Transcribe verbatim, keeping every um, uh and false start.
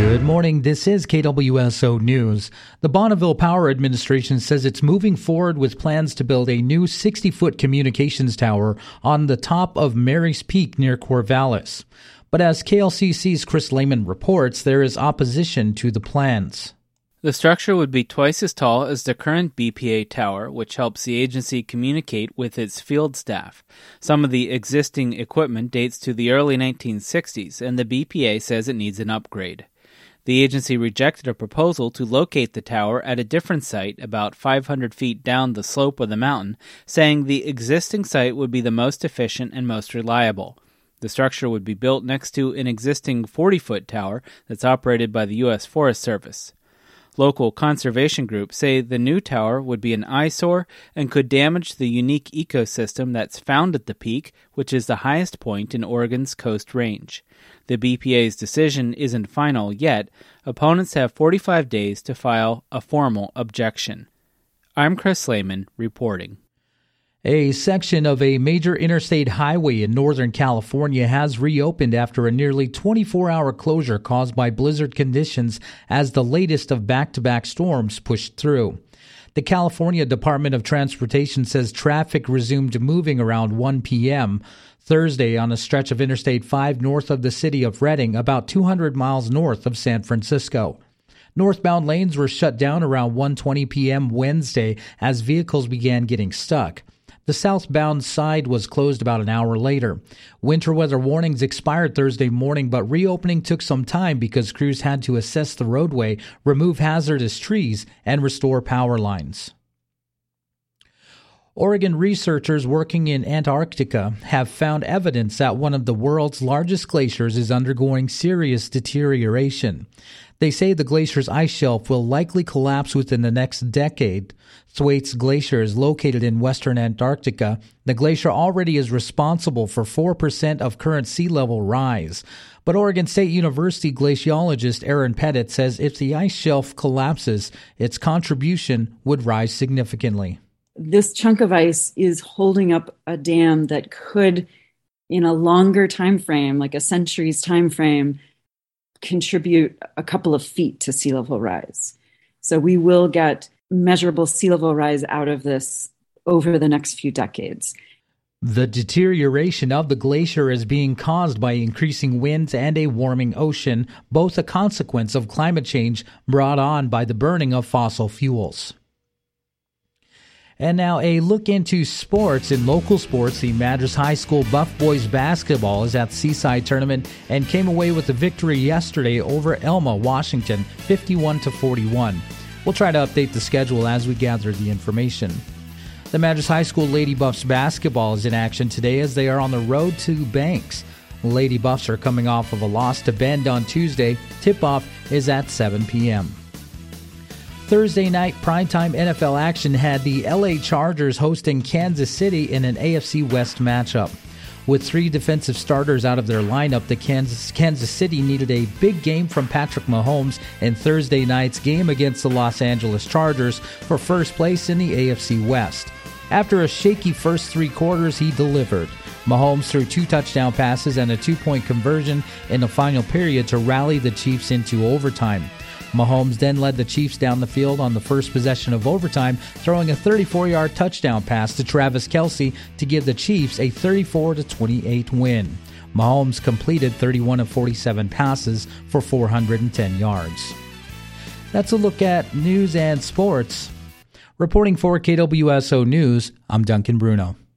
Good morning. This is K W S O News. The Bonneville Power Administration says it's moving forward with plans to build a new sixty-foot communications tower on the top of Mary's Peak near Corvallis. But as K L C C's Chris Lehman reports, there is opposition to the plans. The structure would be twice as tall as the current B P A tower, which helps the agency communicate with its field staff. Some of the existing equipment dates to the early nineteen sixties, and the B P A says it needs an upgrade. The agency rejected a proposal to locate the tower at a different site about five hundred feet down the slope of the mountain, saying the existing site would be the most efficient and most reliable. The structure would be built next to an existing forty-foot tower that's operated by the U S Forest Service. Local conservation groups say the new tower would be an eyesore and could damage the unique ecosystem that's found at the peak, which is the highest point in Oregon's Coast Range. The B P A's decision isn't final yet. Opponents have forty-five days to file a formal objection. I'm Chris Lehman reporting. A section of a major interstate highway in Northern California has reopened after a nearly twenty-four hour closure caused by blizzard conditions as the latest of back-to-back storms pushed through. The California Department of Transportation says traffic resumed moving around one p.m. Thursday on a stretch of Interstate five north of the city of Redding, about two hundred miles north of San Francisco. Northbound lanes were shut down around one twenty p.m. Wednesday as vehicles began getting stuck. The southbound side was closed about an hour later. Winter weather warnings expired Thursday morning, but reopening took some time because crews had to assess the roadway, remove hazardous trees, and restore power lines. Oregon researchers working in Antarctica have found evidence that one of the world's largest glaciers is undergoing serious deterioration. They say the glacier's ice shelf will likely collapse within the next decade. Thwaites Glacier is located in western Antarctica. The glacier already is responsible for four percent of current sea level rise. But Oregon State University glaciologist Aaron Pettit says if the ice shelf collapses, its contribution would rise significantly. This chunk of ice is holding up a dam that could, in a longer time frame, like a century's time frame, contribute a couple of feet to sea level rise. So we will get measurable sea level rise out of this over the next few decades. The deterioration of the glacier is being caused by increasing winds and a warming ocean, both a consequence of climate change brought on by the burning of fossil fuels. And now a look into sports. In local sports, the Madras High School Buff Boys basketball is at Seaside Tournament and came away with a victory yesterday over Elma, Washington, fifty-one to forty-one. We'll try to update the schedule as we gather the information. The Madras High School Lady Buffs basketball is in action today as they are on the road to Banks. Lady Buffs are coming off of a loss to Bend on Tuesday. Tip-off is at seven p.m. Thursday night primetime N F L action had the L A Chargers hosting Kansas City in an A F C West matchup. With three defensive starters out of their lineup, the Kansas, Kansas City needed a big game from Patrick Mahomes in Thursday night's game against the Los Angeles Chargers for first place in the A F C West. After a shaky first three quarters, he delivered. Mahomes threw two touchdown passes and a two-point conversion in the final period to rally the Chiefs into overtime. Mahomes then led the Chiefs down the field on the first possession of overtime, throwing a thirty-four yard touchdown pass to Travis Kelce to give the Chiefs a thirty-four to twenty-eight win. Mahomes completed thirty-one of forty-seven passes for four hundred ten yards. That's a look at news and sports. Reporting for K W S O News, I'm Duncan Bruno.